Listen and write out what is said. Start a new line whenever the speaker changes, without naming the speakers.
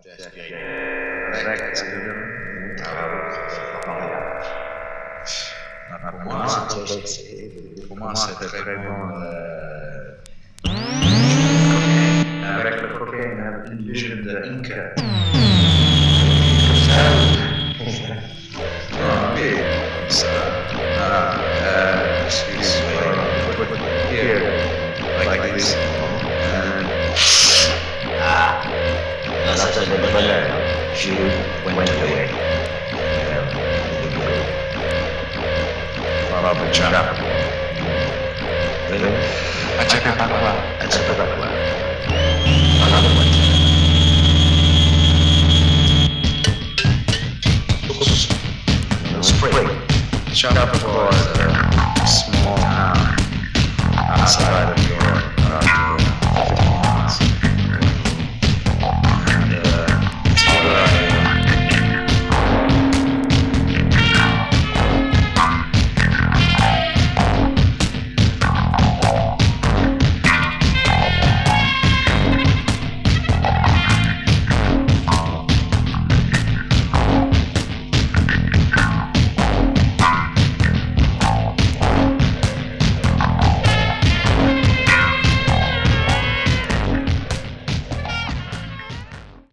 Pour moi, c'était très bon. Avec le cocaine, avec une vision de Inca. Excuse me, here, like this.
That's a good letter. She went away.
Baba Chana.
Really?
I check out
Another one. Spring.
Shut up, boy.